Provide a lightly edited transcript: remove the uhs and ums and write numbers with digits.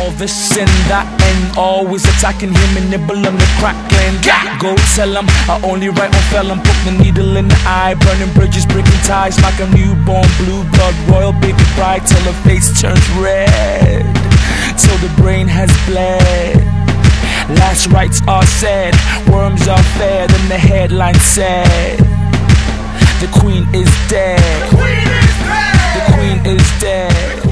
all this and that, and always attacking him and nibble on the crackling. Go tell him I only write on felon. Put the needle in the eye, burning bridges, breaking ties, like a newborn blue blood, royal baby bride, till her face turns red, till the brain has bled. Last rites are said, worms are fed, and the headline said, the queen is dead. The queen is dead.